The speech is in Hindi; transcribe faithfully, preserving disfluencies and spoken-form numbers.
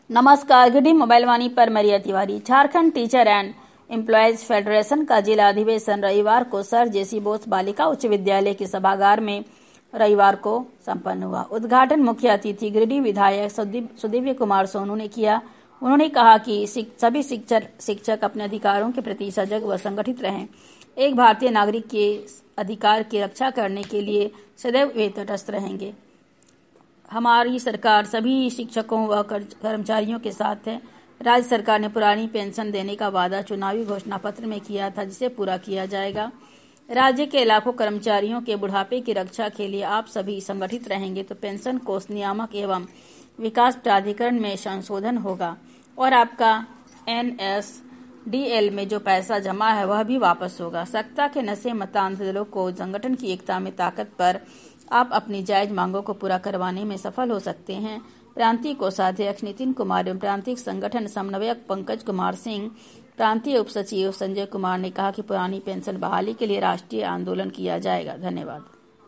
नमस्कार, गिडी मोबाइल वाणी पर Mariya Tiwari. Jharkhand teacher and employees federation का जिला अधिवेशन रविवार को सर जेसी बोस बालिका उच्च विद्यालय के सभागार में रविवार को संपन्न हुआ। उद्घाटन मुख्य अतिथि गिरिडीह विधायक सुदीव्य कुमार सोनू ने किया। उन्होंने कहा कि सभी शिक्षक शिक्षक अपने अधिकारों के प्रति सजग व संगठित रहें। एक भारतीय नागरिक के अधिकार की रक्षा करने के लिए सदैव वे तटस्थ रहेंगे। हमारी सरकार सभी शिक्षकों व कर्मचारियों के साथ है। राज्य सरकार ने पुरानी पेंशन देने का वादा चुनावी घोषणा पत्र में किया था, जिसे पूरा किया जाएगा। राज्य के लाखों कर्मचारियों के बुढ़ापे की रक्षा के लिए आप सभी संगठित रहेंगे तो पेंशन कोष नियामक एवं विकास प्राधिकरण में संशोधन होगा और आपका एन एस डी एल में जो पैसा जमा है वह भी वापस होगा। सत्ता के नशे मतांध दलों को संगठन की एकता में ताकत पर आप अपनी जायज मांगों को पूरा करवाने में सफल हो सकते हैं। प्रांतीय कोषाध्यक्ष नितिन कुमार एवं प्रांतीय संगठन समन्वयक पंकज कुमार सिंह, प्रांतीय उप सचिव संजय कुमार ने कहा कि पुरानी पेंशन बहाली के लिए राष्ट्रीय आंदोलन किया जाएगा। धन्यवाद।